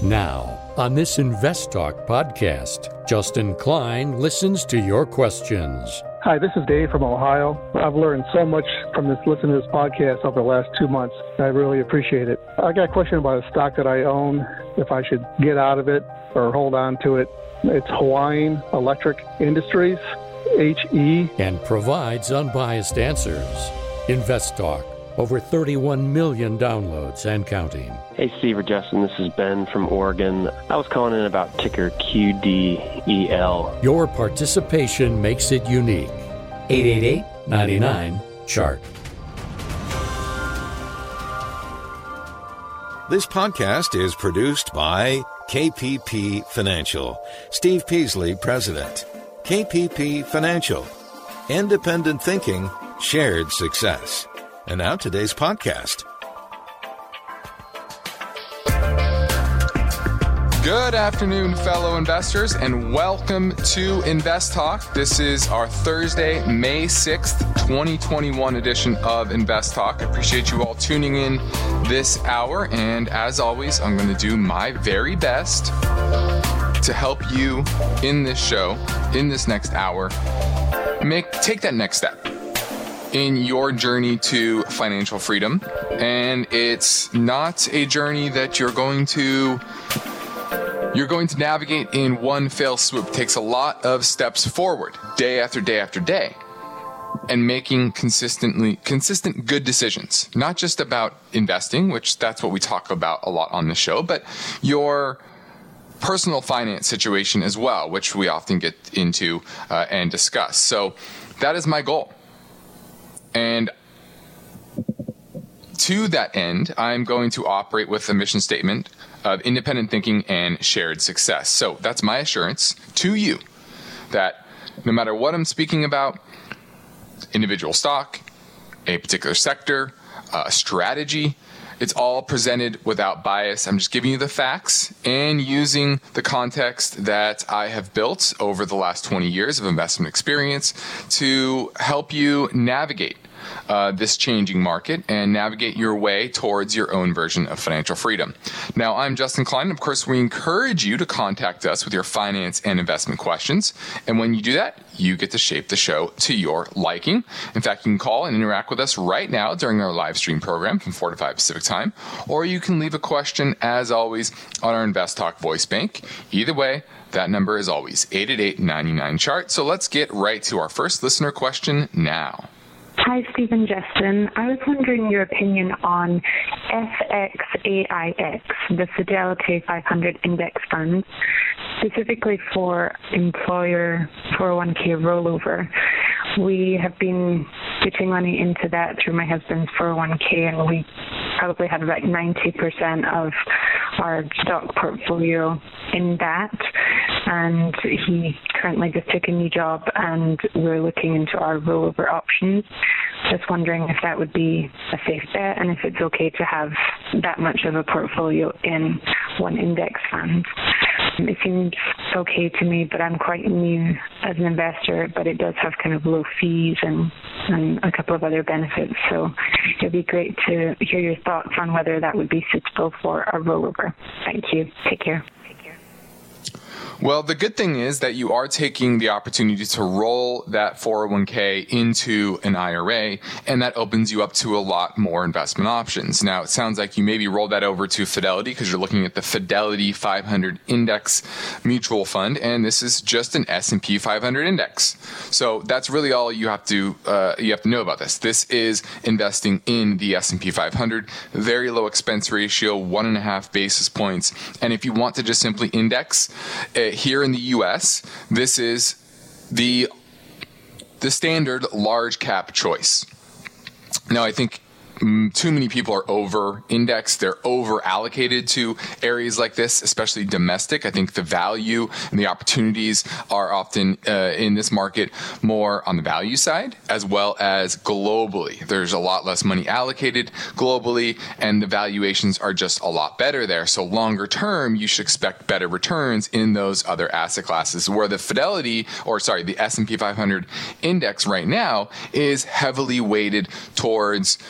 Now, on this Invest Talk podcast, Justin Klein listens to your questions. Hi, this is Dave from Ohio. I've learned so much from listening to this podcast over the last 2 months. I really appreciate it. I got a question about a stock that I own, if I should get out of it or hold on to it. It's Hawaiian Electric Industries, HE. And provides unbiased answers. Invest Talk. Over 31 million downloads and counting. Hey, Steve or Justin, this is Ben from Oregon. I was calling in about ticker QDEL. Your participation makes it unique. 888-99-CHART. This podcast is produced by KPP Financial. Steve Peasley, President. KPP Financial. Independent thinking, shared success. And now today's podcast. Good afternoon, fellow investors, and welcome to Invest Talk. This is our Thursday, May 6th, 2021 edition of Invest Talk. I appreciate you all tuning in this hour, and as always, I'm going to do my very best to help you in this show, in this next hour, take that next step in your journey to financial freedom. And it's not a journey that you're going to navigate in one fell swoop. It takes a lot of steps forward, day after day after day, and making consistent good decisions. Not just about investing, which that's what we talk about a lot on the show, but your personal finance situation as well, which we often get into and discuss. So that is my goal. And to that end, I'm going to operate with a mission statement of independent thinking and shared success. So that's my assurance to you that no matter what I'm speaking about, individual stock, a particular sector, a strategy, it's all presented without bias. I'm just giving you the facts and using the context that I have built over the last 20 years of investment experience to help you navigate this changing market and navigate your way towards your own version of financial freedom. Now, I'm Justin Klein. Of course, we encourage you to contact us with your finance and investment questions. And when you do that, you get to shape the show to your liking. In fact, you can call and interact with us right now during our live stream program from 4 to 5 Pacific time, or you can leave a question, as always, on our Invest Talk voice bank. Either way, that number is always 888-99-CHART. So let's get right to our first listener question now. Hi, Steve and Justin. I was wondering your opinion on FXAIX, the Fidelity 500 Index Fund, specifically for employer 401k rollover. We have been putting money into that through my husband's 401k, and we probably have about 90% of our stock portfolio in that. And he currently just took a new job, and we're looking into our rollover options. Just wondering if that would be a safe bet and if it's okay to have that much of a portfolio in one index fund. It seems okay to me, but I'm quite new as an investor, but it does have kind of low fees and a couple of other benefits. So it'd be great to hear your thoughts on whether that would be suitable for a rollover. Thank you. Take care. Well, the good thing is that you are taking the opportunity to roll that 401k into an IRA, and that opens you up to a lot more investment options. Now, it sounds like you maybe rolled that over to Fidelity because you're looking at the Fidelity 500 Index Mutual Fund, and this is just an S&P 500 index. So that's really all you have to know about this. This is investing in the S&P 500, very low expense ratio, 1.5 basis points, and if you want to just simply index here in the U.S., this is the standard large cap choice. Now, I think too many people are over-indexed. They're over-allocated to areas like this, especially domestic. I think the value and the opportunities are often in this market more on the value side as well as globally. There's a lot less money allocated globally, and the valuations are just a lot better there. So longer term, you should expect better returns in those other asset classes, where the the S&P 500 index right now is heavily weighted towards just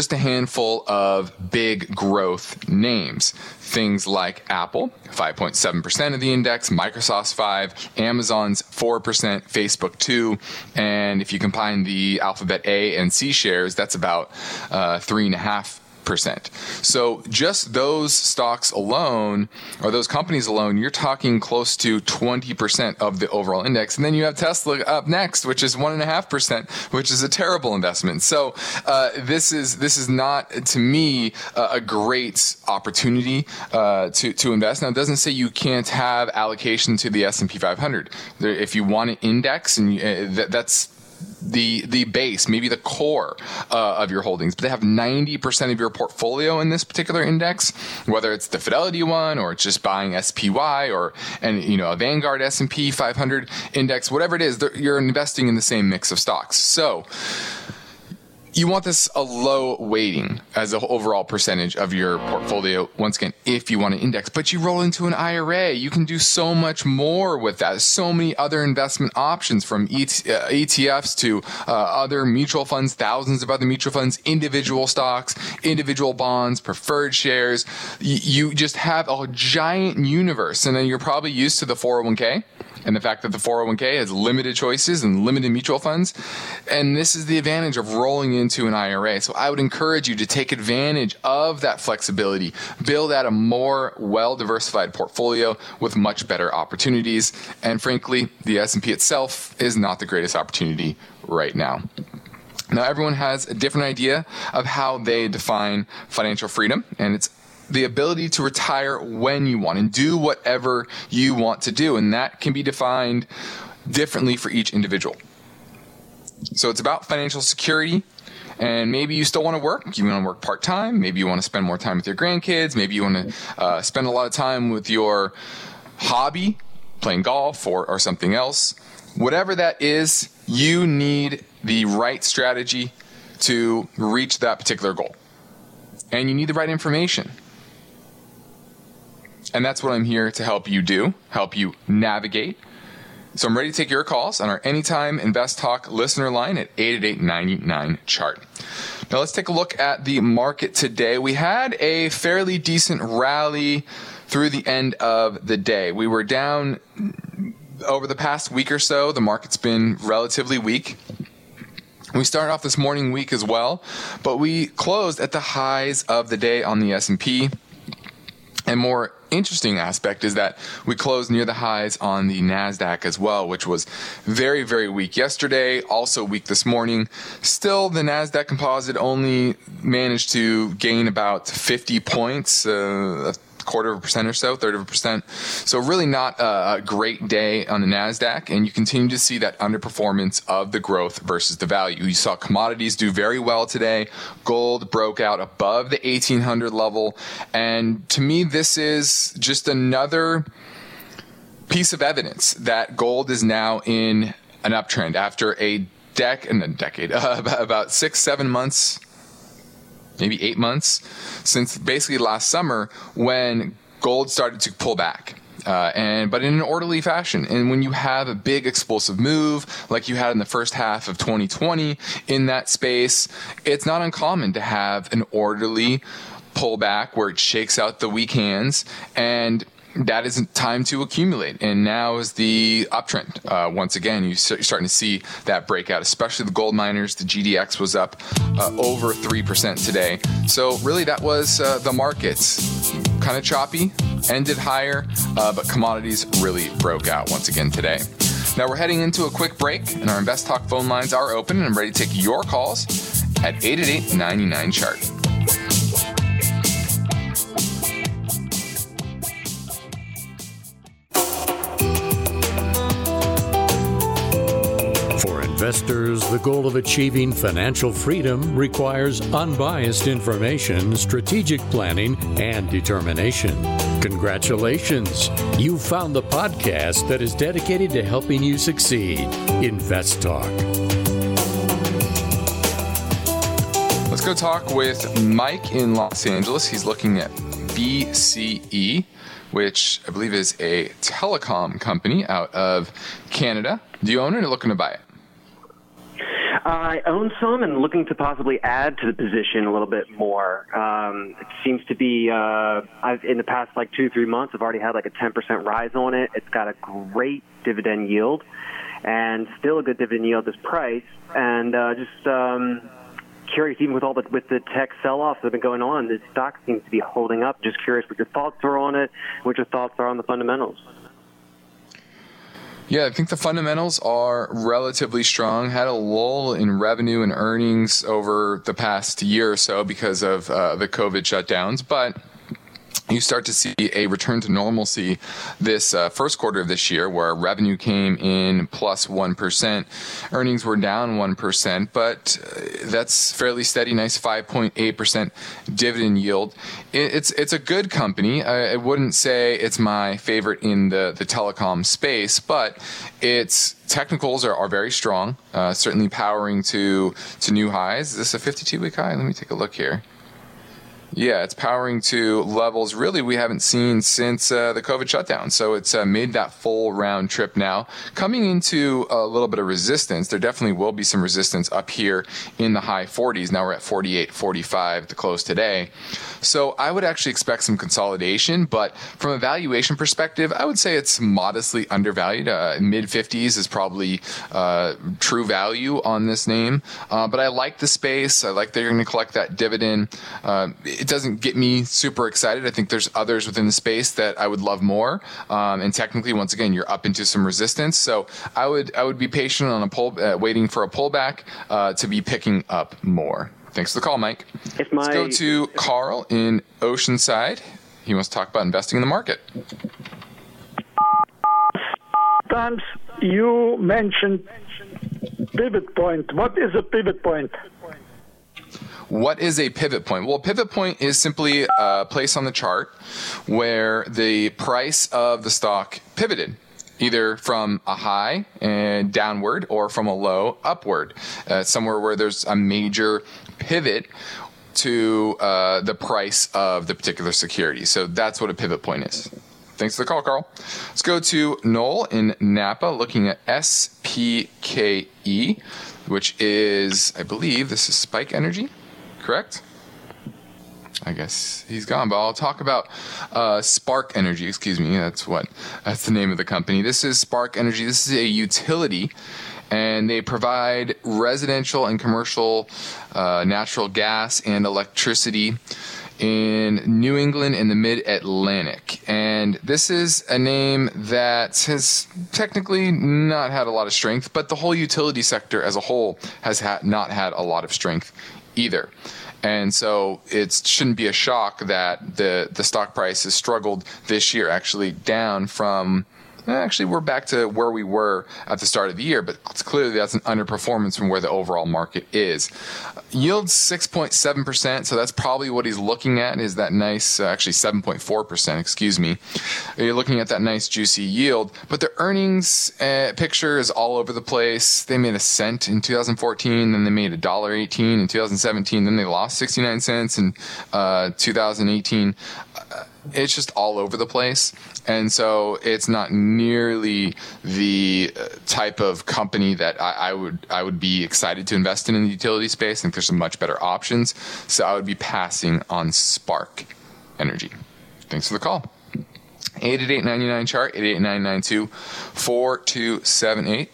just a handful of big growth names. Things like Apple, 5.7% of the index, Microsoft's 5%, Amazon's 4%, Facebook 2%, and if you combine the Alphabet A and C shares, that's about 3.5%. So just those stocks alone, or those companies alone, you're talking close to 20% of the overall index. And then you have Tesla up next, which is 1.5%, which is a terrible investment. So this is not, to me, a great opportunity to invest. Now, it doesn't say you can't have allocation to the S&P 500. If you want an index, and that's the base, maybe the core of your holdings, but they have 90% of your portfolio in this particular index, whether it's the Fidelity one or it's just buying SPY or a Vanguard S&P 500 index, whatever it is, you're investing in the same mix of stocks. So you want this a low weighting as an overall percentage of your portfolio, once again, if you want an index. But you roll into an IRA, you can do so much more with that. There's so many other investment options, from ETFs to other mutual funds, thousands of other mutual funds, individual stocks, individual bonds, preferred shares. You just have a giant universe. And then you're probably used to the 401k. And the fact that the 401k has limited choices and limited mutual funds. And this is the advantage of rolling into an IRA. So I would encourage you to take advantage of that flexibility, build out a more well-diversified portfolio with much better opportunities. And frankly, the S&P itself is not the greatest opportunity right now. Now, everyone has a different idea of how they define financial freedom, and it's the ability to retire when you want and do whatever you want to do. And that can be defined differently for each individual. So it's about financial security. And maybe you still want to work. You want to work part-time. Maybe you want to spend more time with your grandkids. Maybe you want to spend a lot of time with your hobby, playing golf or something else. Whatever that is, you need the right strategy to reach that particular goal. And you need the right information. And that's what I'm here to help you do, help you navigate. So I'm ready to take your calls on our Anytime Invest Talk listener line at 888-99-CHART. Now let's take a look at the market today. We had a fairly decent rally through the end of the day. We were down over the past week or so. The market's been relatively weak. We started off this morning weak as well, but we closed at the highs of the day on the S&P. And more interesting aspect is that we closed near the highs on the NASDAQ as well, which was very, very weak yesterday, also weak this morning. Still, the NASDAQ composite only managed to gain about 50 points, a 0.25% or so, 0.33%. So really not a great day on the NASDAQ, and you continue to see that underperformance of the growth versus the value. You saw commodities do very well today. Gold broke out above the 1800 level, and to me, this is just another piece of evidence that gold is now in an uptrend after about 6-7 months, maybe 8 months, since basically last summer when gold started to pull back. But in an orderly fashion. And when you have a big explosive move like you had in the first half of 2020 in that space, it's not uncommon to have an orderly pullback where it shakes out the weak hands, and that isn't time to accumulate. And now is the uptrend. Once again, you're starting to see that breakout, especially the gold miners. The GDX was up over 3% today. So really that was the markets. Kind of choppy, ended higher, but commodities really broke out once again today. Now we're heading into a quick break, and our Invest Talk phone lines are open, and I'm ready to take your calls at 888-99-CHART. Investors, the goal of achieving financial freedom requires unbiased information, strategic planning, and determination. Congratulations! You found the podcast that is dedicated to helping you succeed. Invest Talk. Let's go talk with Mike in Los Angeles. He's looking at BCE, which I believe is a telecom company out of Canada. Do you own it or looking to buy it? I own some and looking to possibly add to the position a little bit more. It seems to be, in the past 2-3 months, I've already had a 10% rise on it. It's got a great dividend yield and still a good dividend yield at this price. And curious, even with the tech sell-offs that have been going on, the stock seems to be holding up. Just curious what your thoughts are on it, what your thoughts are on the fundamentals. Yeah, I think the fundamentals are relatively strong. Had a lull in revenue and earnings over the past year or so because of the COVID shutdowns, but you start to see a return to normalcy this first quarter of this year, where revenue came in plus 1%, earnings were down 1%, but that's fairly steady, nice 5.8% dividend yield. It's a good company. I wouldn't say it's my favorite in the telecom space, but its technicals are very strong, certainly powering to new highs. Is this a 52-week high? Let me take a look here. Yeah, it's powering to levels really we haven't seen since the COVID shutdown. So it's made that full round trip now. Coming into a little bit of resistance, there definitely will be some resistance up here in the high 40s. Now we're at 48, 45 to close today. So I would actually expect some consolidation, but from a valuation perspective, I would say it's modestly undervalued. Mid-50s is probably true value on this name. But I like the space. I like that you're going to collect that dividend. It doesn't get me super excited. I think there's others within the space that I would love more. And technically, once again, you're up into some resistance. So I would be patient on waiting for a pullback to be picking up more. Thanks for the call, Mike. Let's go to Carl in Oceanside. He wants to talk about investing in the market. Times you mentioned pivot point. What is a pivot point? What is a pivot point? Well, a pivot point is simply a place on the chart where the price of the stock pivoted, either from a high and downward or from a low upward, somewhere where there's a major pivot to the price of the particular security. So that's what a pivot point is. Thanks for the call, Carl. Let's go to Noel in Napa looking at SPKE, which is, I believe, this is Spike Energy. Correct? I guess he's gone, but I'll talk about Spark Energy. Excuse me. That's the name of the company. This is Spark Energy. This is a utility, and they provide residential and commercial natural gas and electricity in New England and the Mid-Atlantic. And this is a name that has technically not had a lot of strength, but the whole utility sector as a whole has not had a lot of strength either. And so it shouldn't be a shock that the stock price has struggled this year, actually down from, we're back to where we were at the start of the year, but clearly that's an underperformance from where the overall market is. Yield's 6.7%, so that's probably what he's looking at, is that nice, 7.4%, excuse me. You're looking at that nice juicy yield, but the earnings picture is all over the place. They made a cent in 2014, then they made $1.18 in 2017, then they lost 69 cents in 2018. It's just all over the place. And so it's not nearly the type of company that I would be excited to invest in the utility space. I think there's some much better options. So I would be passing on Spark Energy. Thanks for the call. 888-99 chart, 888-992-4278.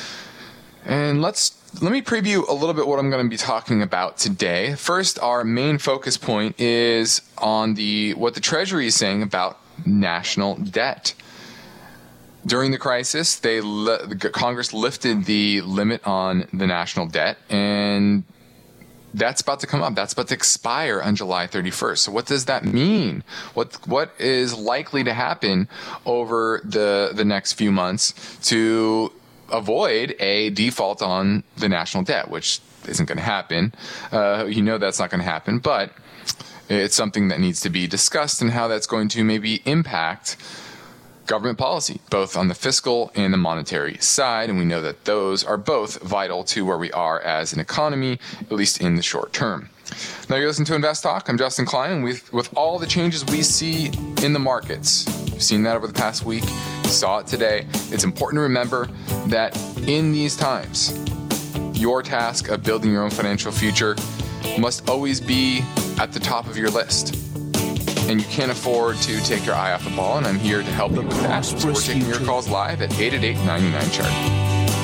And let me preview a little bit what I'm going to be talking about today. First, our main focus point is on what the Treasury is saying about national debt. During the crisis, Congress lifted the limit on the national debt, and that's about to come up. That's about to expire on July 31st. So what does that mean? What is likely to happen over the next few months to avoid a default on the national debt, which isn't going to happen. That's not going to happen, but it's something that needs to be discussed and how that's going to maybe impact government policy, both on the fiscal and the monetary side. And we know that those are both vital to where we are as an economy, at least in the short term. Now you're listening to Invest Talk. I'm Justin Klein. With all the changes we see in the markets, we've seen that over the past week, saw it today. It's important to remember that in these times, your task of building your own financial future must always be at the top of your list. And you can't afford to take your eye off the ball, and I'm here to help you with that. So we're taking your calls live at 888-99-CHART.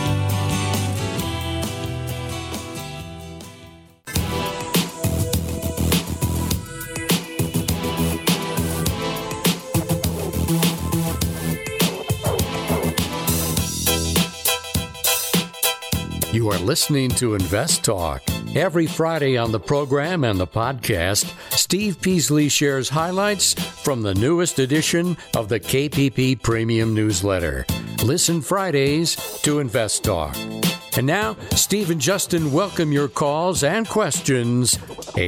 You are listening to Invest Talk. Every Friday on the program and the podcast, Steve Peasley shares highlights from the newest edition of the KPP Premium Newsletter. Listen Fridays to Invest Talk. And now, Steve and Justin welcome your calls and questions.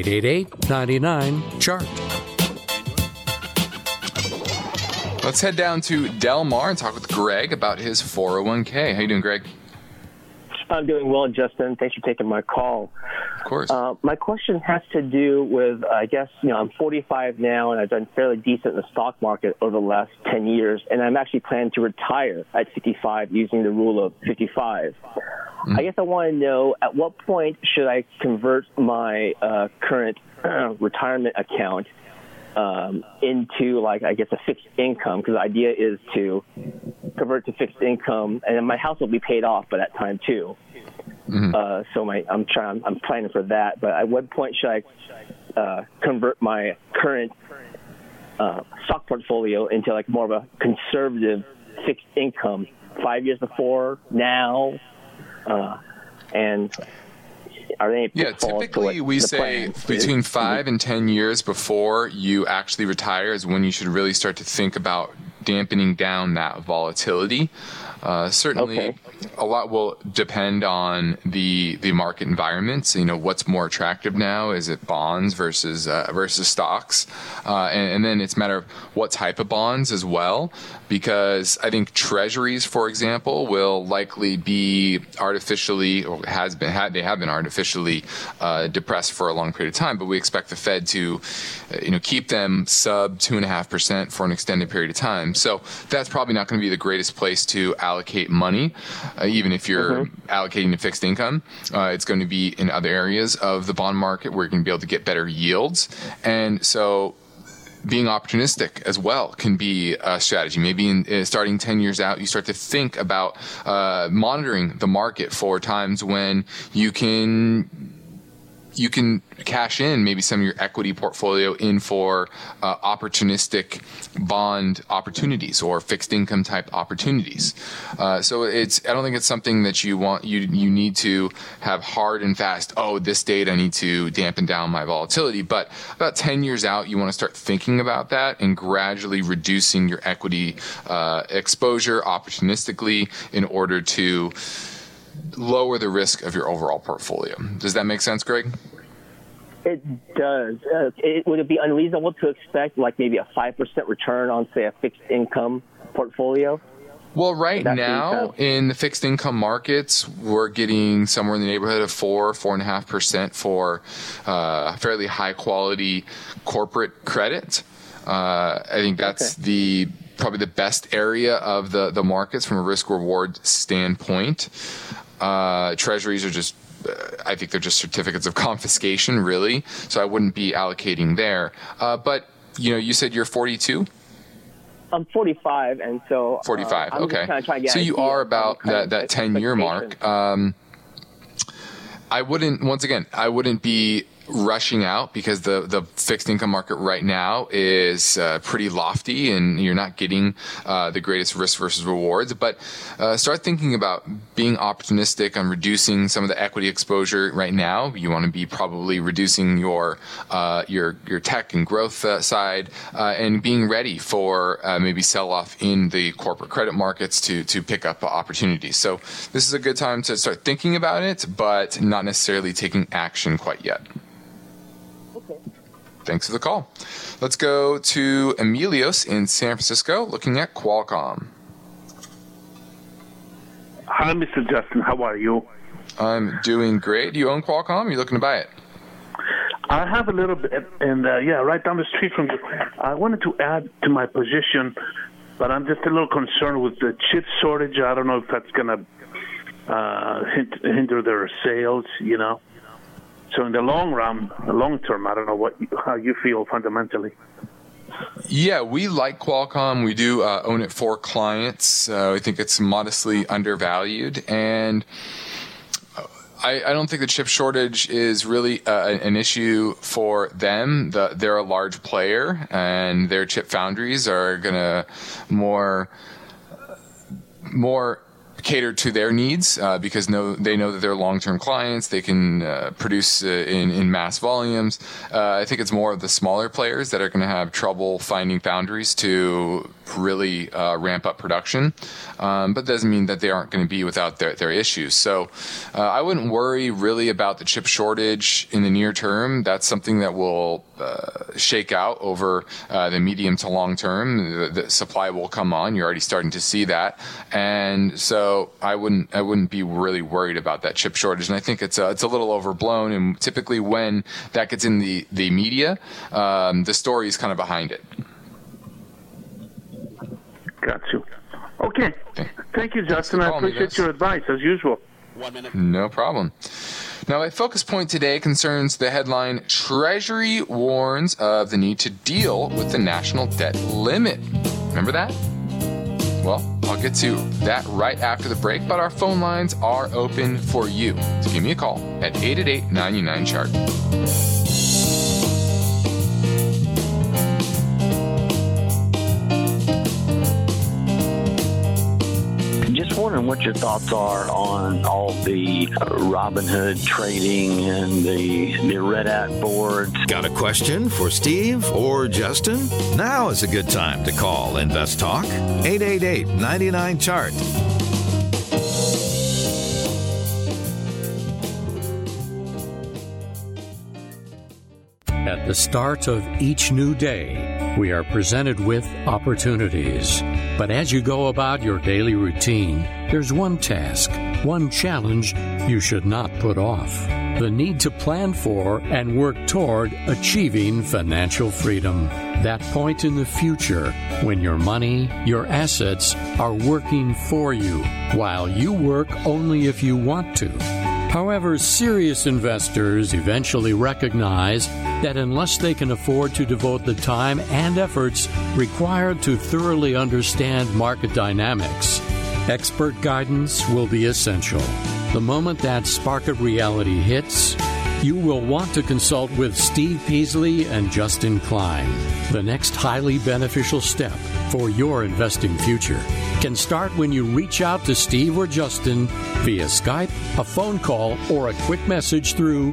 888-99-CHART. Let's head down to Del Mar and talk with Greg about his 401k. How you doing, Greg? I'm doing well, Justin. Thanks for taking my call. Of course. My question has to do with, I guess, I'm 45 now, and I've done fairly decent in the stock market over the last 10 years, and I'm actually planning to retire at 55 using the rule of 55. I guess I want to know, at what point should I convert my current retirement account into, like, I guess, a fixed income? Because the idea is to convert to fixed income, and then my house will be paid off by that time too. So I'm planning for that. But at what point should I convert my current stock portfolio into like more of a conservative fixed income? 5 years before, now, and are they? Yeah, typically we say between 5 and 10 years before you actually retire is when you should really start to think about dampening down that volatility. Certainly, a lot will depend on the market environments. What's more attractive now? Is it bonds versus stocks? And then it's a matter of what type of bonds as well, because I think treasuries, for example, will likely be artificially, or they have been artificially depressed for a long period of time. But we expect the Fed to, keep them sub 2.5% for an extended period of time. So that's probably not going to be the greatest place to allocate money, even if you're allocating to fixed income. It's going to be in other areas of the bond market where you're going to be able to get better yields. And so being opportunistic as well can be a strategy. Maybe starting 10 years out, you start to think about monitoring the market for times when you can cash in maybe some of your equity portfolio in for opportunistic bond opportunities or fixed income type opportunities. So I don't think it's something that you need to have hard and fast, this date I need to dampen down my volatility. But about 10 years out, you want to start thinking about that and gradually reducing your equity exposure opportunistically in order to lower the risk of your overall portfolio. Does that make sense, Greg? It does. Would it be unreasonable to expect like maybe a 5% return on, say, a fixed income portfolio? Well, right now in the fixed income markets, we're getting somewhere in the neighborhood of 4.5% for fairly high quality corporate credit. I think that's probably the best area of the markets from a risk reward standpoint. Treasuries are just, I think they're just certificates of confiscation, really. So I wouldn't be allocating there. But, you said you're 42? I'm 45, and so 45. I'm okay. Just kind of trying to get so you are about that 10-year mark. I wouldn't be rushing out because the fixed income market right now is pretty lofty and you're not getting the greatest risk versus rewards. But start thinking about being opportunistic on reducing some of the equity exposure right now. You want to be probably reducing your tech and growth side and being ready for maybe sell off in the corporate credit markets to pick up opportunities. So this is a good time to start thinking about it, but not necessarily taking action quite yet. Thanks for the call. Let's go to Emilios in San Francisco looking at Qualcomm. Hi, Mr. Justin. How are you? I'm doing great. Do you own Qualcomm? Are you looking to buy it? I have a little bit, and right down the street from you. I wanted to add to my position, but I'm just a little concerned with the chip shortage. I don't know if that's going to hinder their sales, So in the long term, I don't know how you feel fundamentally. Yeah, we like Qualcomm. We do own it for clients. I think it's modestly undervalued, and I don't think the chip shortage is really an issue for them. They're a large player, and their chip foundries are going to more cater to their needs because they know that they're long-term clients. They can produce in mass volumes. I think it's more of the smaller players that are going to have trouble finding foundries to really ramp up production. But doesn't mean that they aren't going to be without their issues. So I wouldn't worry really about the chip shortage in the near term. That's something that will shake out over the medium to long term. The supply will come on. You're already starting to see that. And so I wouldn't be really worried about that chip shortage. And I think it's a little overblown. And typically when that gets in the media, the story is kind of behind it. Got you. Okay. Thank you, Justin. I appreciate your advice, as usual. 1 minute. No problem. Now, my focus point today concerns the headline, Treasury warns of the need to deal with the national debt limit. Remember that? Well, I'll get to that right after the break, but our phone lines are open for you. So give me a call at 888-99-CHART. Just wondering what your thoughts are on all the Robinhood trading and the Red Hat boards. Got a question for Steve or Justin? Now is a good time to call Invest Talk. 888-99-CHART. At the start of each new day, we are presented with opportunities. But as you go about your daily routine, there's one task, one challenge you should not put off. The need to plan for and work toward achieving financial freedom. That point in the future when your money, your assets are working for you, while you work only if you want to. However, serious investors eventually recognize that unless they can afford to devote the time and efforts required to thoroughly understand market dynamics, expert guidance will be essential. The moment that spark of reality hits, you will want to consult with Steve Peasley and Justin Klein. The next highly beneficial step for your investing future can start when you reach out to Steve or Justin via Skype, a phone call, or a quick message through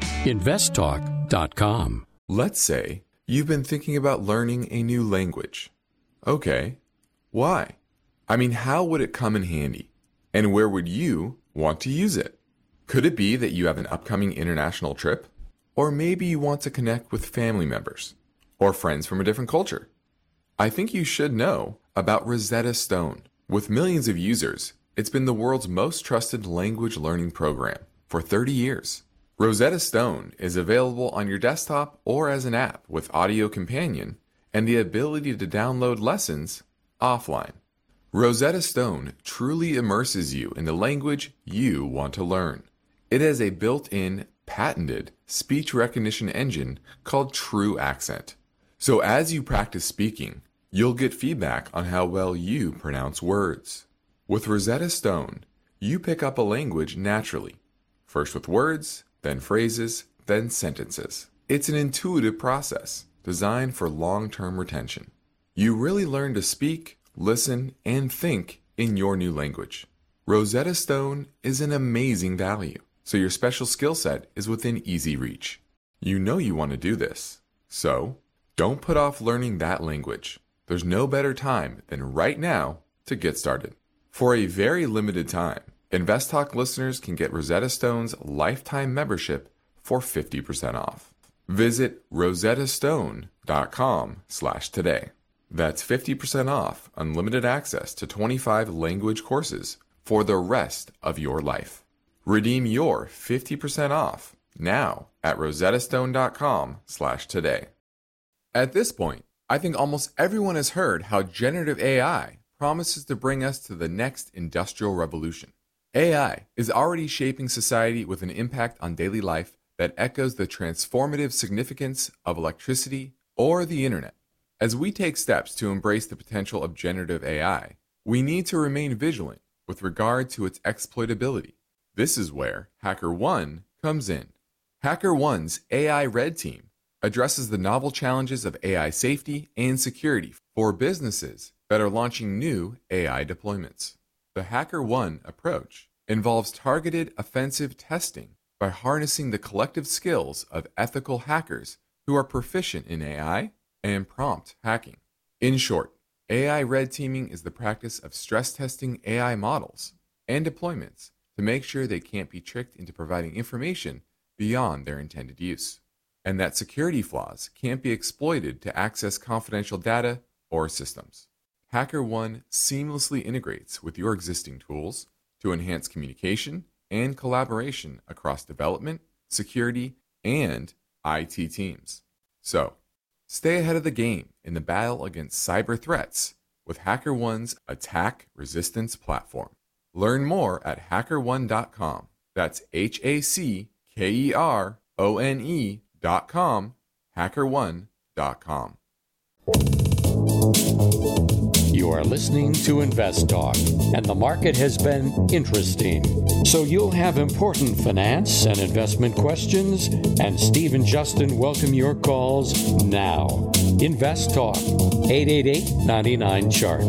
investtalk.com. Let's say you've been thinking about learning a new language. Okay, why? I mean, how would it come in handy? And where would you want to use it? Could it be that you have an upcoming international trip? Or maybe you want to connect with family members or friends from a different culture? I think you should know about Rosetta Stone. With millions of users, it's been the world's most trusted language learning program for 30 years. Rosetta Stone is available on your desktop or as an app with Audio Companion and the ability to download lessons offline. Rosetta Stone truly immerses you in the language you want to learn. It has a built-in, patented speech recognition engine called True Accent. So as you practice speaking, you'll get feedback on how well you pronounce words. With Rosetta Stone, you pick up a language naturally, first with words, then phrases, then sentences. It's an intuitive process designed for long-term retention. You really learn to speak, listen, and think in your new language. Rosetta Stone is an amazing value, so your special skill set is within easy reach. You know you want to do this, so don't put off learning that language. There's no better time than right now to get started. For a very limited time, InvestTalk listeners can get Rosetta Stone's lifetime membership for 50% off. Visit rosettastone.com/today. That's 50% off unlimited access to 25 language courses for the rest of your life. Redeem your 50% off now at rosettastone.com/today. At this point, I think almost everyone has heard how generative AI promises to bring us to the next industrial revolution. AI is already shaping society with an impact on daily life that echoes the transformative significance of electricity or the internet. As we take steps to embrace the potential of generative AI, we need to remain vigilant with regard to its exploitability. This is where HackerOne comes in. HackerOne's AI Red Team addresses the novel challenges of AI safety and security for businesses that are launching new AI deployments. The HackerOne approach involves targeted offensive testing by harnessing the collective skills of ethical hackers who are proficient in AI and prompt hacking. In short, AI red teaming is the practice of stress testing AI models and deployments to make sure they can't be tricked into providing information beyond their intended use, and that security flaws can't be exploited to access confidential data or systems. HackerOne seamlessly integrates with your existing tools to enhance communication and collaboration across development, security, and IT teams. So, stay ahead of the game in the battle against cyber threats with HackerOne's attack resistance platform. Learn more at hackerone.com. That's HACKERONE.com, hackerone.com. You are listening to Invest Talk, and the market has been interesting. So you'll have important finance and investment questions, and Steve and Justin welcome your calls now. Invest Talk, 888-99-CHART.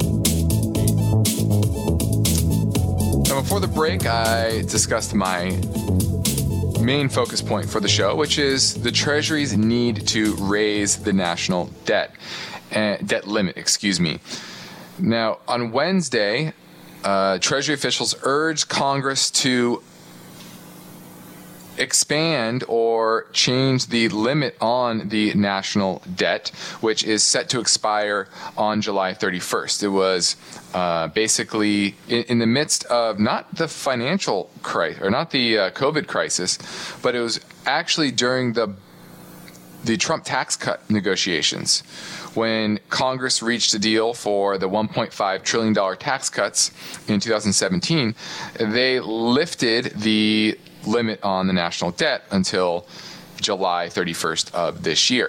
Now, before the break, I discussed my main focus point for the show, which is the Treasury's need to raise the national debt limit. Now, on Wednesday, Treasury officials urged Congress to expand or change the limit on the national debt, which is set to expire on July 31st. It was basically in the midst of not the financial crisis, or not the COVID crisis, but it was actually during the Trump tax cut negotiations, when Congress reached a deal for the $1.5 trillion tax cuts in 2017. They lifted the limit on the national debt until July 31st of this year.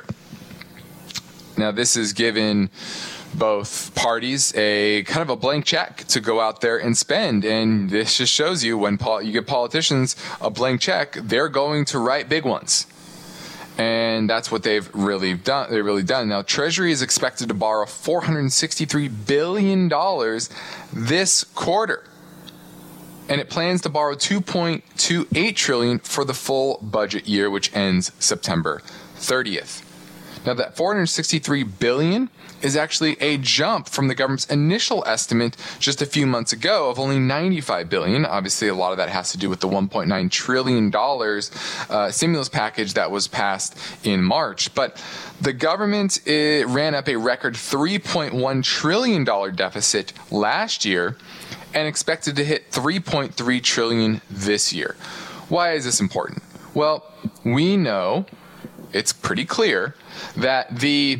Now, this has given both parties a kind of a blank check to go out there and spend, and this just shows you when you give politicians a blank check, they're going to write big ones. And that's what they've really done. Now, Treasury is expected to borrow $463 billion this quarter, and it plans to borrow $2.28 trillion for the full budget year, which ends September 30th. Now, that $463 billion is actually a jump from the government's initial estimate just a few months ago of only $95 billion. Obviously, a lot of that has to do with the $1.9 trillion stimulus package that was passed in March. But the government ran up a record $3.1 trillion deficit last year and expected to hit $3.3 trillion this year. Why is this important? Well, we know, it's pretty clear, that the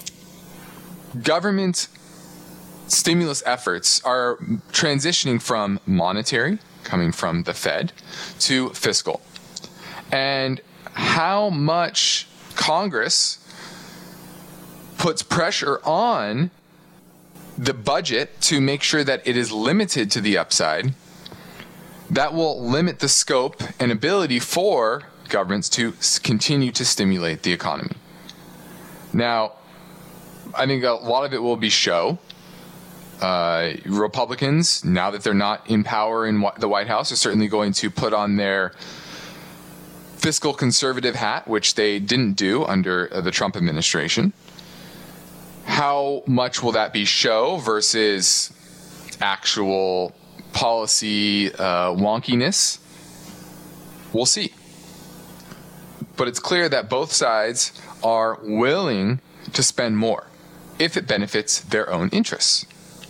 government stimulus efforts are transitioning from monetary, coming from the Fed, to fiscal. And how much Congress puts pressure on the budget to make sure that it is limited to the upside, that will limit the scope and ability for governments to continue to stimulate the economy. Now, I think a lot of it will be show. Republicans, now that they're not in power in the White House, are certainly going to put on their fiscal conservative hat, which they didn't do under the Trump administration. How much will that be show versus actual policy wonkiness? We'll see. But it's clear that both sides are willing to spend more if it benefits their own interests.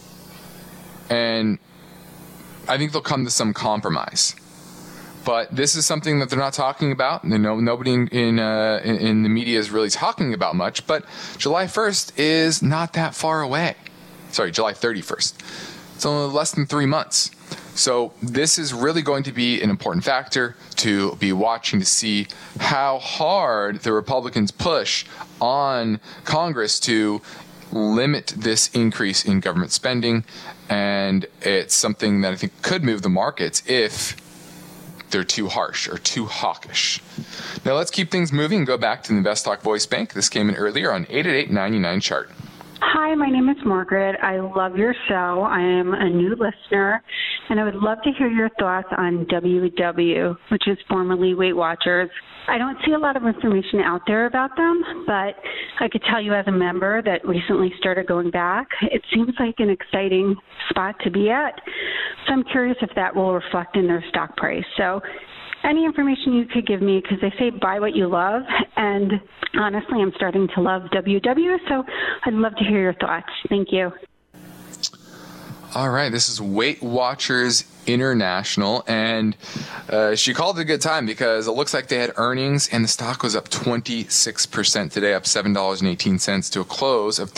And I think they'll come to some compromise. But this is something that they're not talking about. Nobody in the media is really talking about much. But July 1st is not that far away. Sorry, July 31st. It's only less than 3 months. So this is really going to be an important factor to be watching to see how hard the Republicans push on Congress to limit this increase in government spending. And it's something that I think could move the markets if they're too harsh or too hawkish. Now let's keep things moving and go back to the InvestTalk Voice Bank. This came in earlier on 888-99 chart. Hi, my name is Margaret. I love your show. I am a new listener, and I would love to hear your thoughts on WW, which is formerly Weight Watchers. I don't see a lot of information out there about them, but I could tell you as a member that recently started going back, it seems like an exciting spot to be at. So I'm curious if that will reflect in their stock price. So any information you could give me, because they say buy what you love, and honestly, I'm starting to love WW, so I'd love to hear your thoughts. Thank you. All right, this is Weight Watchers International, and she called it a good time because it looks like they had earnings and the stock was up 26% today, up $7.18 to a close of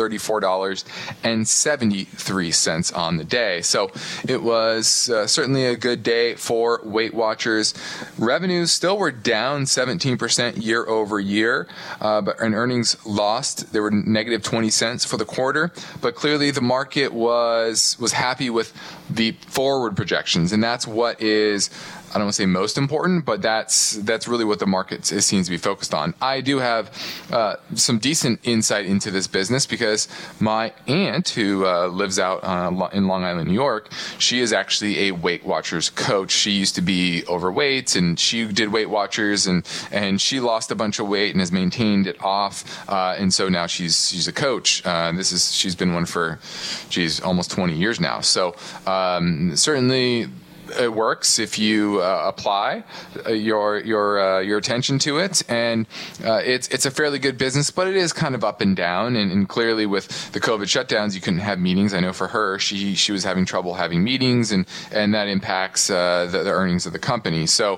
$34.73 on the day. So it was certainly a good day for Weight Watchers. Revenues still were down 17% year over year, but in earnings lost, they were negative 20 cents for the quarter. But clearly the market was happy with the forward projections. And that's what is, I don't want to say most important, but that's really what the market seems to be focused on. I do have some decent insight into this business because my aunt, who lives out in Long Island, New York, she is actually a Weight Watchers coach. She used to be overweight, and she did Weight Watchers, and she lost a bunch of weight and has maintained it off, and so now she's a coach. She's been one for, almost 20 years now. So certainly it works if you apply your attention to it, and it's a fairly good business, but it is kind of up and down. And clearly, with the COVID shutdowns, you couldn't have meetings. I know for her, she was having trouble having meetings, and that impacts the earnings of the company. So.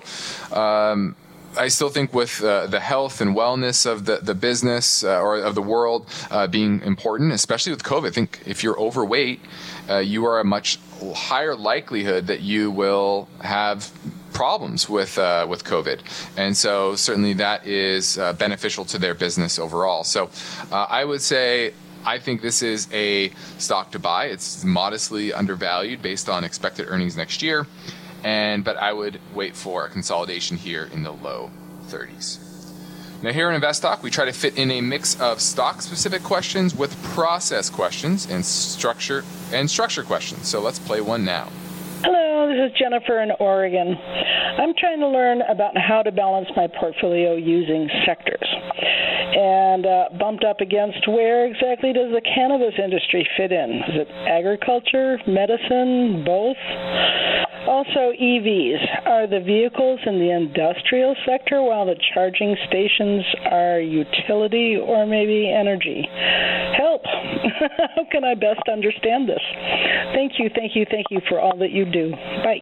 I still think with the health and wellness of the business or of the world being important, especially with COVID. I think if you're overweight, you are a much higher likelihood that you will have problems with COVID. And so certainly that is beneficial to their business overall. So I would say I think this is a stock to buy. It's modestly undervalued based on expected earnings next year. But I would wait for a consolidation here in the low 30s. Now here in InvestTalk, we try to fit in a mix of stock-specific questions with process questions and structure questions. So let's play one now. Hello, this is Jennifer in Oregon. I'm trying to learn about how to balance my portfolio using sectors. And bumped up against where exactly does the cannabis industry fit in? Is it agriculture, medicine, both? Also, EVs. Are the vehicles in the industrial sector while the charging stations are utility or maybe energy? Help! How can I best understand this? Thank you for all that you do. Bye.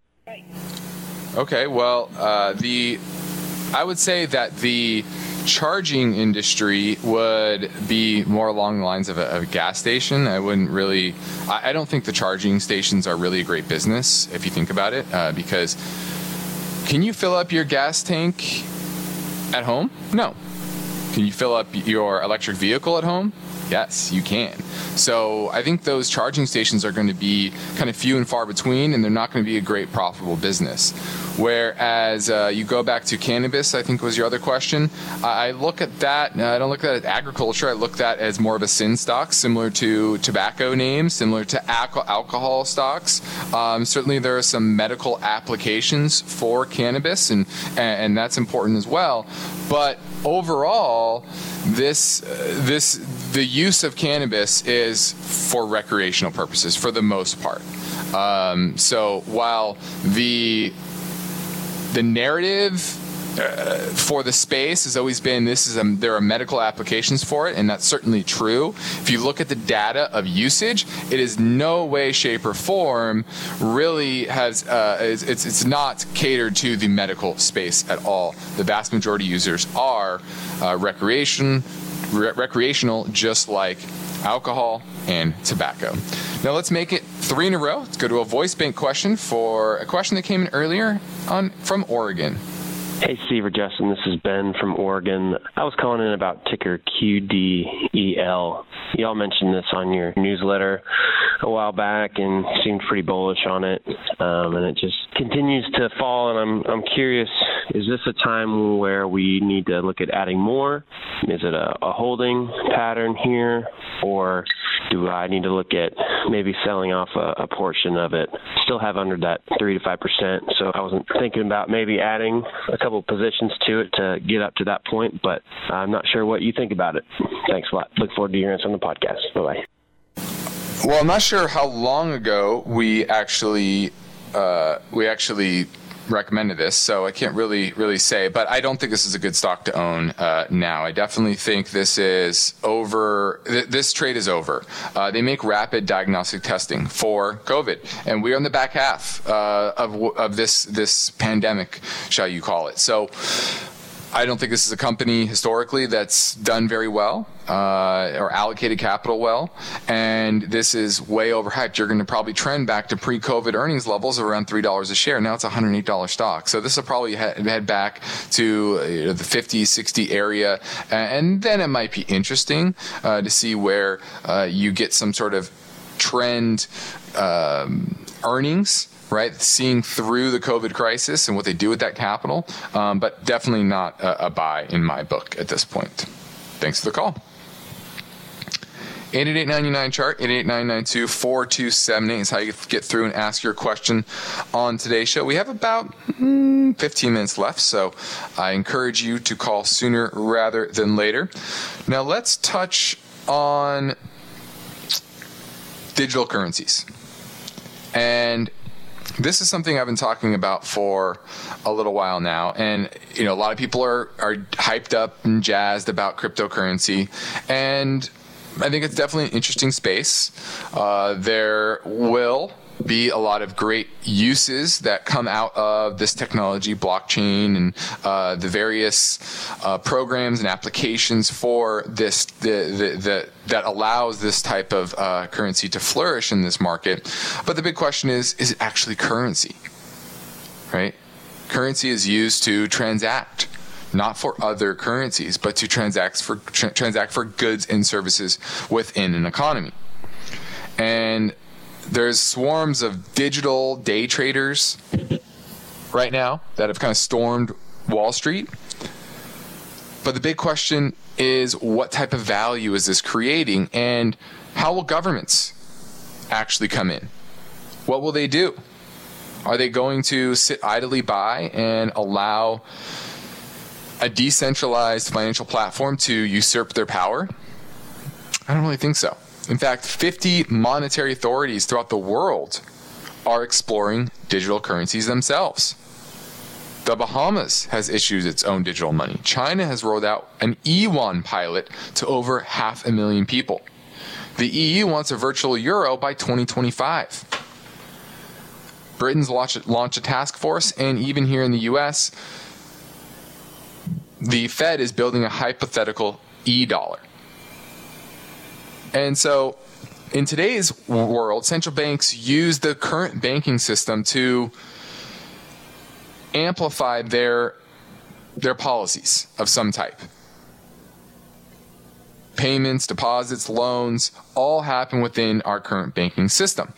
Okay, well, I would say that the charging industry would be more along the lines of a gas station. I don't think the charging stations are really a great business if you think about it, because can you fill up your gas tank at home? No. Can you fill up your electric vehicle at home? Yes, you can. So I think those charging stations are going to be kind of few and far between, and they're not going to be a great profitable business. Whereas you go back to cannabis, I think was your other question. I look at that. I don't look at it as agriculture. I look at that as more of a sin stock, similar to tobacco names, similar to alcohol stocks. Certainly there are some medical applications for cannabis, and that's important as well. But overall, the use of cannabis is for recreational purposes for the most part. So while the narrative for the space has always been there are medical applications for it, and that's certainly true. If you look at the data of usage, it is no way, shape, or form really has it's not catered to the medical space at all. The vast majority of users are recreational, just like alcohol, and tobacco. Now let's make it 3 in a row. Let's go to a voice bank question for a question that came in earlier from Oregon. Hey, Steve or Justin, this is Ben from Oregon. I was calling in about ticker QDEL. Y'all mentioned this on your newsletter a while back and seemed pretty bullish on it, and it just continues to fall, and I'm curious, is this a time where we need to look at adding more? Is it a holding pattern here, or do I need to look at maybe selling off a portion of it? Still have under that 3 to 5%, so I wasn't thinking about maybe adding a couple positions to it to get up to that point, but I'm not sure what you think about it. Thanks a lot. Look forward to your answer on the podcast. Bye-bye. Well, I'm not sure how long ago we actually recommended this, so I can't really say, but I don't think this is a good stock to own now. I definitely think this is over. This trade is over. They make rapid diagnostic testing for COVID, and we're in the back half of this pandemic, shall you call it. So I don't think this is a company historically that's done very well or allocated capital well, and this is way overhyped. You're going to probably trend back to pre-COVID earnings levels of around $3 a share. Now it's a $108 stock. So this will probably head back to the 50, 60 area, and then it might be interesting to see where you get some sort of trend earnings, right? Seeing through the COVID crisis and what they do with that capital, but definitely not a buy in my book at this point. Thanks for the call. 888-99-CHART, 888-992-4278 is how you get through and ask your question on today's show. We have about 15 minutes left, so I encourage you to call sooner rather than later. Now let's touch on digital currencies. And this is something I've been talking about for a little while now, and a lot of people are hyped up and jazzed about cryptocurrency, and I think it's definitely an interesting space. There will be a lot of great uses that come out of this technology, blockchain, and the various programs and applications for this that allows this type of currency to flourish in this market. But the big question is it actually currency? Right? Currency is used to transact, not for other currencies, but to transact for goods and services within an economy. And there's swarms of digital day traders right now that have kind of stormed Wall Street. But the big question is, what type of value is this creating, and how will governments actually come in? What will they do? Are they going to sit idly by and allow a decentralized financial platform to usurp their power? I don't really think so. In fact, 50 monetary authorities throughout the world are exploring digital currencies themselves. The Bahamas has issued its own digital money. China has rolled out an e-yuan pilot to over 500,000 people. The EU wants a virtual euro by 2025. Britain's launched a task force, and even here in the U.S., the Fed is building a hypothetical e-dollar. And so in today's world, central banks use the current banking system to amplify their policies of some type. Payments, deposits, loans, all happen within our current banking system.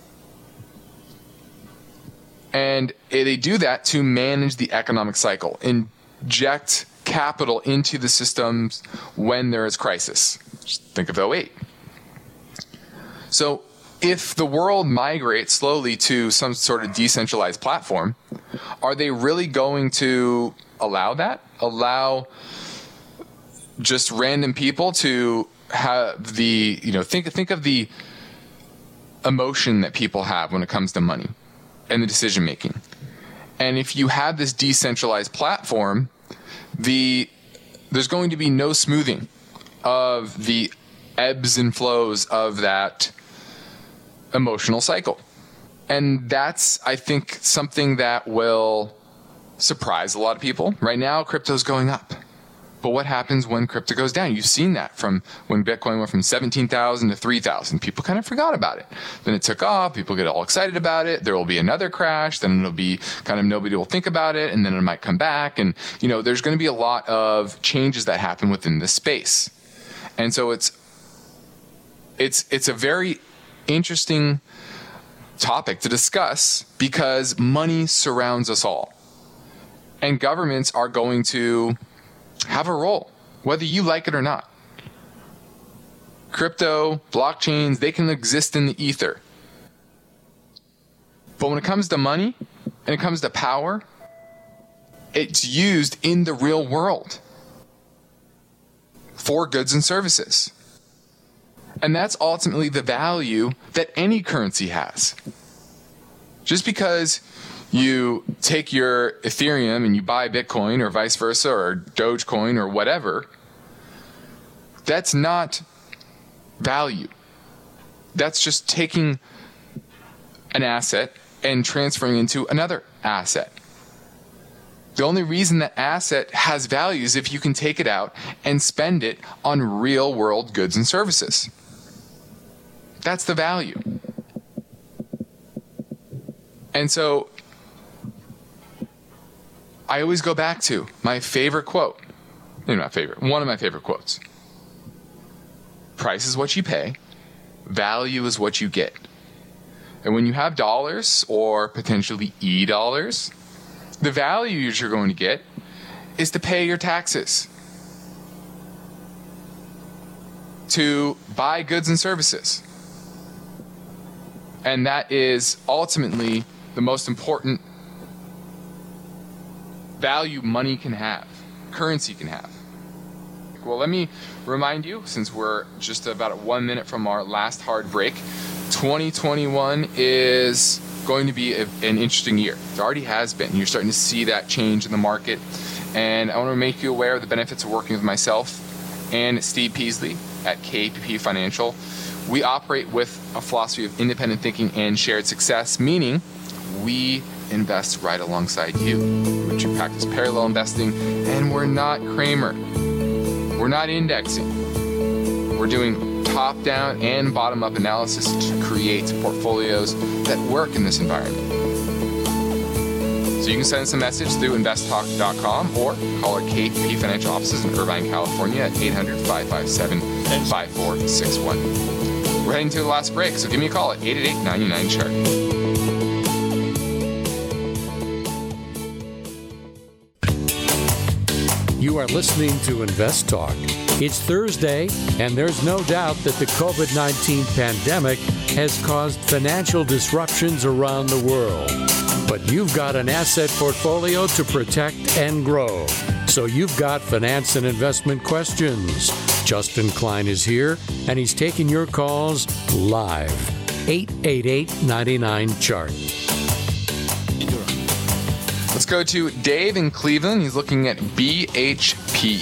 And they do that to manage the economic cycle, inject capital into the systems when there is crisis. Just think of 08. So if the world migrates slowly to some sort of decentralized platform, are they really going to allow that? Allow just random people to have the, think of the emotion that people have when it comes to money and the decision making. And if you have this decentralized platform, there's going to be no smoothing of the ebbs and flows of that emotional cycle. And that's, I think, something that will surprise a lot of people. Right now, crypto's going up. But what happens when crypto goes down? You've seen that from when Bitcoin went from 17,000 to 3,000. People kind of forgot about it. Then it took off. People get all excited about it. There will be another crash. Then it'll be kind of nobody will think about it. And then it might come back. And, there's going to be a lot of changes that happen within this space. And so it's a very interesting topic to discuss because money surrounds us all. And governments are going to have a role, whether you like it or not. Crypto, blockchains, they can exist in the ether. But when it comes to money and it comes to power, it's used in the real world for goods and services. And that's ultimately the value that any currency has. Just because you take your Ethereum and you buy Bitcoin or vice versa or Dogecoin or whatever, that's not value. That's just taking an asset and transferring into another asset. The only reason that asset has value is if you can take it out and spend it on real world goods and services. That's the value. And so I always go back to my favorite quote. Maybe not favorite, one of my favorite quotes. Price is what you pay. Value is what you get. And when you have dollars or potentially e-dollars, the value you're going to get is to pay your taxes, to buy goods and services. And that is ultimately the most important value money can have, currency can have. Well, let me remind you, since we're just about 1 minute from our last hard break, 2021 is going to be an interesting year. It already has been. You're starting to see that change in the market. And I want to make you aware of the benefits of working with myself and Steve Peasley at KPP Financial. We operate with a philosophy of independent thinking and shared success, meaning we invest right alongside you. We practice parallel investing, and we're not Kramer. We're not indexing. We're doing top-down and bottom-up analysis to create portfolios that work in this environment. So you can send us a message through investtalk.com or call our KPP Financial offices in Irvine, California at 800-557-5461. We're heading to the last break, so give me a call at 888-99-CHART. You are listening to Invest Talk. It's Thursday, and there's no doubt that the COVID-19 pandemic has caused financial disruptions around the world. But you've got an asset portfolio to protect and grow. So you've got finance and investment questions. Justin Klein is here, and he's taking your calls live. 888-99-CHART. Let's go to Dave in Cleveland. He's looking at BHP.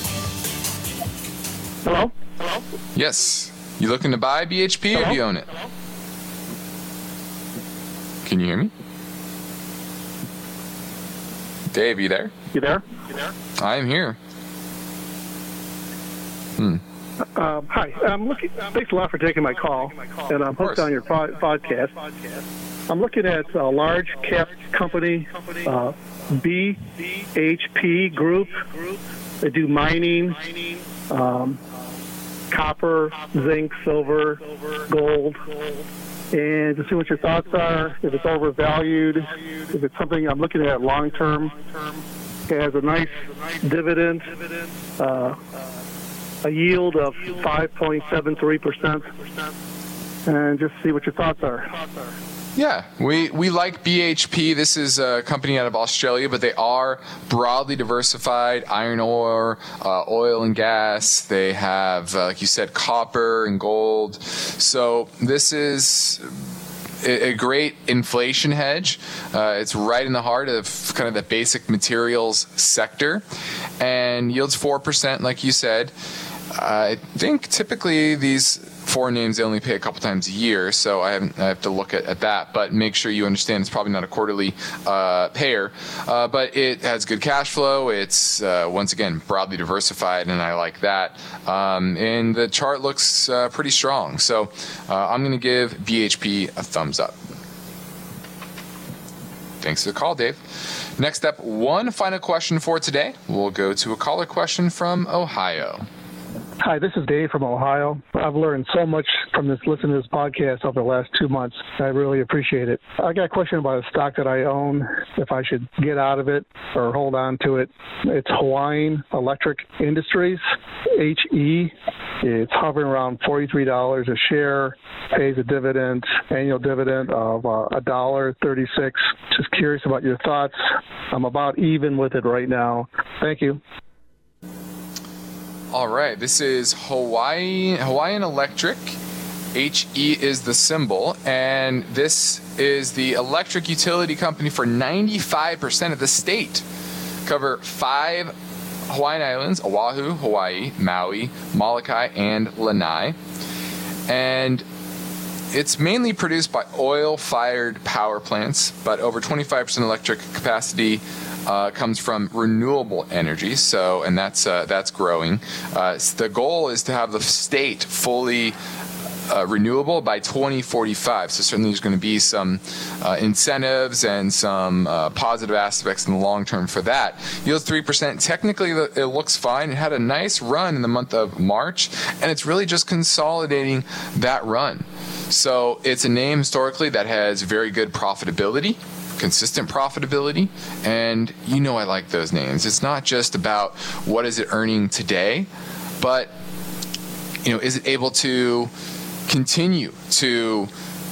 Hello? Yes. You looking to buy BHP or do you own it? Can you hear me? Dave, you there? You there? I am here. Hi. I'm looking. Thanks a lot for taking my call, and I'm hooked on your podcast. I'm looking at a large cap company, BHP Group. They do mining, copper, zinc, silver, gold, and to see what your thoughts are, if it's overvalued, if it's something I'm looking at long term. It has a nice dividend, a yield of 5.73%, and just see what your thoughts are. Yeah, we like BHP. This is a company out of Australia, but they are broadly diversified, iron ore, oil and gas. They have, like you said, copper and gold. So this is a great inflation hedge. It's right in the heart of kind of the basic materials sector, and yields 4%, like you said. I think typically these foreign names, they only pay a couple times a year, so I have to look at that. But make sure you understand it's probably not a quarterly payer, but it has good cash flow. It's once again broadly diversified, and I like that. And the chart looks pretty strong, so I'm going to give BHP a thumbs up. Thanks for the call, Dave. Next up, one final question for today. We'll go to a caller question from Ohio. Hi, this is Dave from Ohio. I've learned so much from listening to this podcast over the last 2 months. I really appreciate it. I got a question about a stock that I own, if I should get out of it or hold on to it. It's Hawaiian Electric Industries, HE. It's hovering around $43 a share, pays a dividend, annual dividend of $1.36. Just curious about your thoughts. I'm about even with it right now. Thank you. All right, this is Hawaiian Electric. HE is the symbol, and this is the electric utility company for 95% of the state. Cover 5 Hawaiian islands: Oahu, Hawaii, Maui, Molokai, and Lanai. And it's mainly produced by oil-fired power plants, but over 25% electric capacity comes from renewable energy. So, and that's growing. The goal is to have the state fully renewable by 2045. So certainly there's going to be some incentives and some positive aspects in the long term for that. Yields 3%. Technically, it looks fine. It had a nice run in the month of March, and it's really just consolidating that run. So it's a name historically that has very good profitability, consistent profitability, and I like those names. It's not just about what is it earning today, but is it able to continue to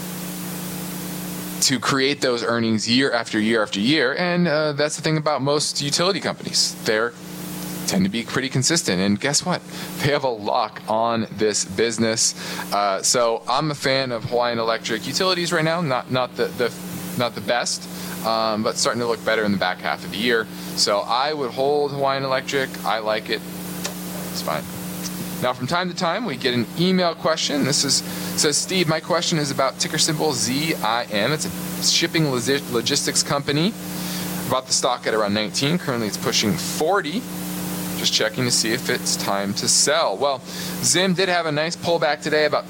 create those earnings year after year after year. And that's the thing about most utility companies. They tend to be pretty consistent. And guess what? They have a lock on this business. So I'm a fan of Hawaiian Electric Utilities right now. Not the best, but starting to look better in the back half of the year. So I would hold Hawaiian Electric. I like it. It's fine. Now, from time to time, we get an email question. Says, Steve, my question is about ticker symbol ZIM. It's a shipping logistics company. Bought the stock at around 19. Currently, it's pushing 40. Just checking to see if it's time to sell. Well, ZIM did have a nice pullback today, about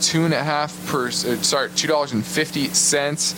$2.50,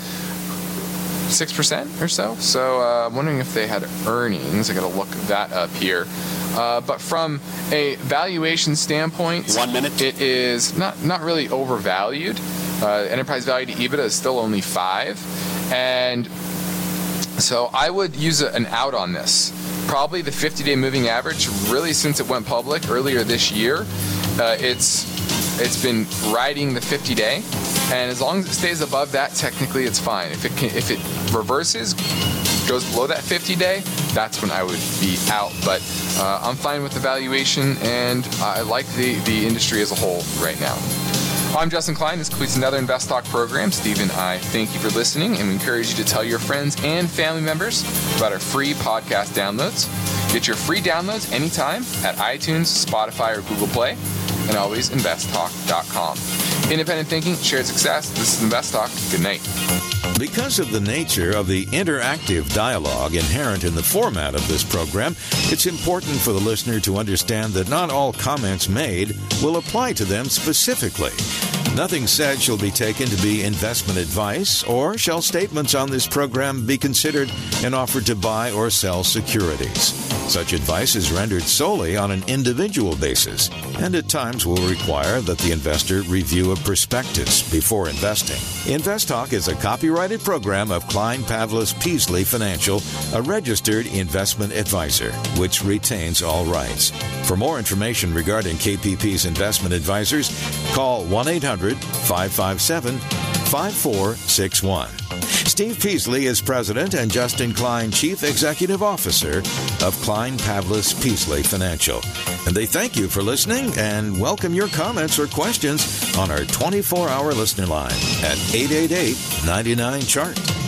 6% or so. So I'm wondering if they had earnings. I got to look that up here. But from a valuation standpoint, 1 minute, it is not really overvalued. Enterprise value to EBITDA is still only 5, and so I would use an out on this. Probably the 50-day moving average. Really, since it went public earlier this year, it's been riding the 50-day, and as long as it stays above that, technically it's fine. If it reverses, goes below that 50-day, that's when I would be out. But I'm fine with the valuation, and I like the industry as a whole right now. I'm Justin Klein. This completes another Invest Talk program. Steve and I thank you for listening, and we encourage you to tell your friends and family members about our free podcast downloads. Get your free downloads anytime at iTunes, Spotify, or Google Play, and always investtalk.com. Independent thinking, shared success. This is Invest Talk. Good night. Because of the nature of the interactive dialogue inherent in the format of this program, it's important for the listener to understand that not all comments made will apply to them specifically. Nothing said shall be taken to be investment advice, or shall statements on this program be considered an offer to buy or sell securities. Such advice is rendered solely on an individual basis, and at times will require that the investor review a prospectus before investing. Invest Talk is a copyrighted program of Klein Pavlis Peasley Financial, a registered investment advisor, which retains all rights. For more information regarding KPP's investment advisors, call 1-800-557-5461. Steve Peasley is President and Justin Klein, Chief Executive Officer of Klein Pavlis Peasley Financial. And they thank you for listening and welcome your comments or questions on our 24-hour listener line at 888-99-CHART.